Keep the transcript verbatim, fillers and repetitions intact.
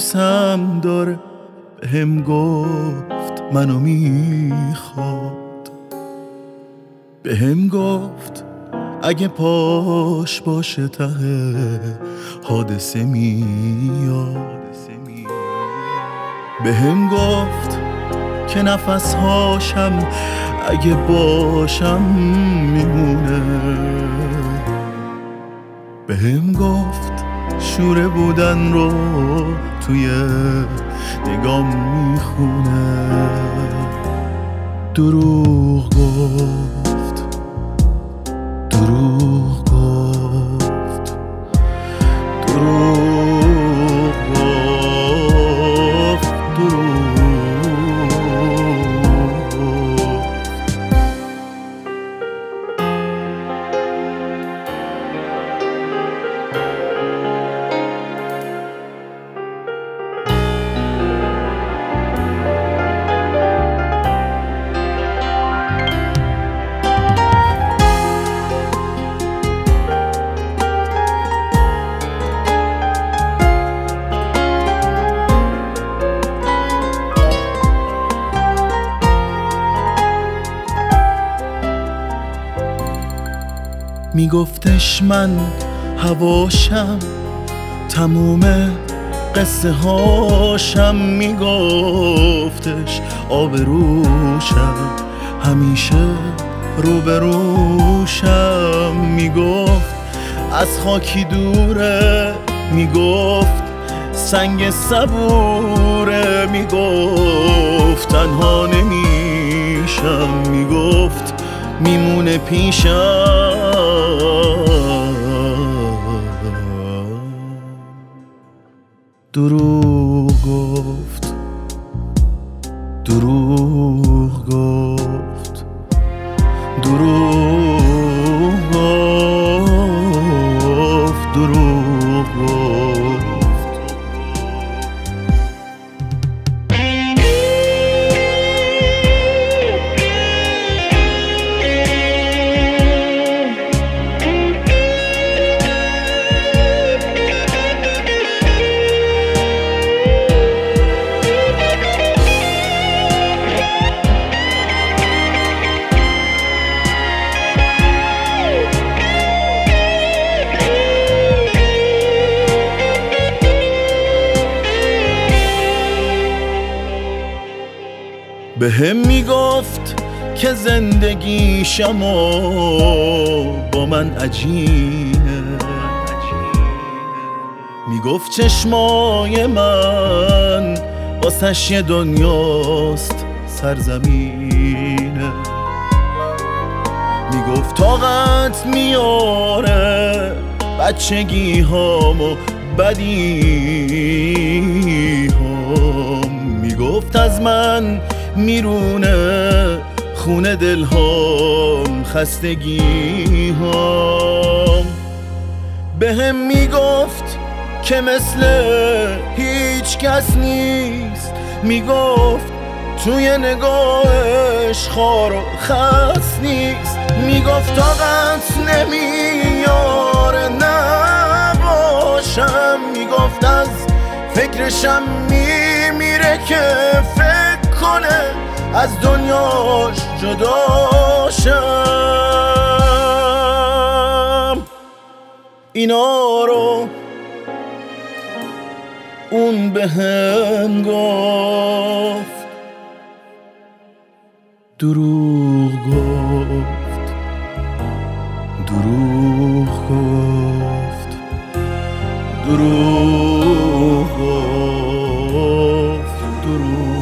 دوستم داره، بهم گفت منو میخواد، بهم گفت اگه پاش باشه ته حادثه میاد، بهم گفت که نفس هاشم اگه باشم میمونه، بهم گفت شوره بودن رو توی نگام میخونه، دروغ گفت دروغ گفت دروغ گفت دروغ میگفتش من هواشم، تموم قصه هاشم، میگفتش آبروشم، همیشه روبروشم، میگفت از خاکی دوره، میگفت سنگ صبوره، میگفت تنها نمیشم، میگفت میمونه پیشم، دروغ گفت دروغ گفت دروغ گفت دروغ گفت. بهم میگفت که زندگیشم و با من عجینه، میگفت چشمای من واسش یه دنیاست سرزمینه، میگفت طاقت میاره بچگی هامو بدی هم، میگفت از من میرونه خونه دل هام خستگی هام، بهم میگفت که مثل هیچ کس نیست، میگفت توی نگاهش خار و خس نیست، میگفت طاقت نمیاره نباشم، میگفت از فکرشم میمیره که فکر کنه از دنیاش جداشم، اینا رو اون بهم گفت، دروغ گفت دروغ گفت دروغ گفت دروغ